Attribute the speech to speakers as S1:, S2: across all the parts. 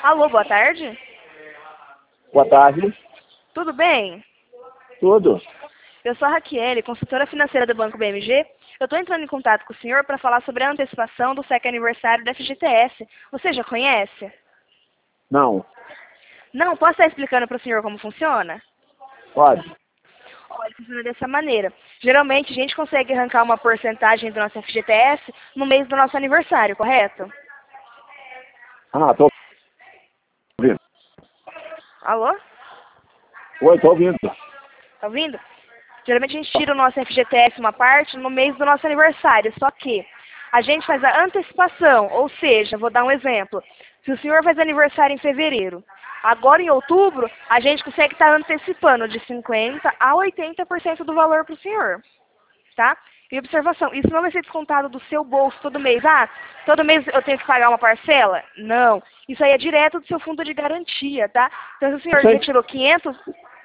S1: Alô, boa tarde.
S2: Boa tarde.
S1: Tudo bem?
S2: Tudo.
S1: Eu sou a Raquel, consultora financeira do Banco BMG. Eu estou entrando em contato com o senhor para falar sobre a antecipação do SEC aniversário da FGTS. Você já conhece?
S2: Não.
S1: Não? Posso estar explicando para o senhor como funciona?
S2: Pode.
S1: Olha, funciona dessa maneira. Geralmente a gente consegue arrancar uma porcentagem do nosso FGTS no mês do nosso aniversário, correto?
S2: Ah, tô ouvindo.
S1: Alô?
S2: Oi, tô ouvindo.
S1: Tá ouvindo? Geralmente a gente tira o nosso FGTS uma parte no mês do nosso aniversário, só que a gente faz a antecipação, ou seja, vou dar um exemplo. Se o senhor faz aniversário em fevereiro, agora em outubro, a gente consegue estar antecipando de 50% a 80% do valor para o senhor, tá? E observação, isso não vai ser descontado do seu bolso todo mês. Ah, todo mês eu tenho que pagar uma parcela? Não. Isso aí é direto do seu fundo de garantia, tá? Então se o senhor
S2: Sei.
S1: retirou 500...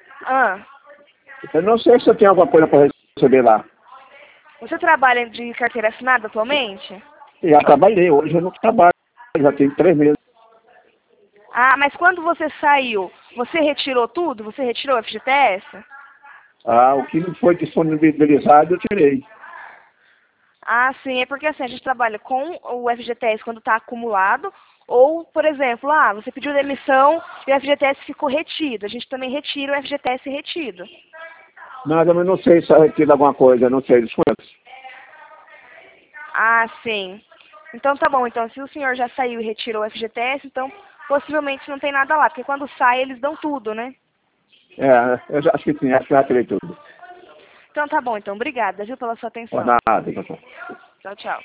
S2: Eu não sei se eu tenho alguma coisa para receber lá.
S1: Você trabalha de carteira assinada atualmente?
S2: Já trabalhei, hoje eu não trabalho. Já tenho 3 meses.
S1: Ah, mas quando você saiu, você retirou tudo? Você retirou o FGTS?
S2: Ah, o que não foi disponibilizado eu tirei.
S1: Ah, sim, é porque assim, a gente trabalha com o FGTS quando está acumulado, ou, por exemplo, você pediu demissão e o FGTS ficou retido. A gente também retira o FGTS retido.
S2: Nada, mas não sei se eu retiro alguma coisa, não sei, desconheço.
S1: Ah, sim. Então tá bom, então se o senhor já saiu e retirou o FGTS, então possivelmente não tem nada lá, porque quando sai eles dão tudo, né?
S2: Eu já, acho que sim, acho que já tirei tudo.
S1: Então tá bom, então obrigada, viu, pela sua
S2: Por
S1: atenção.
S2: nada, doutor.
S1: Tchau, tchau.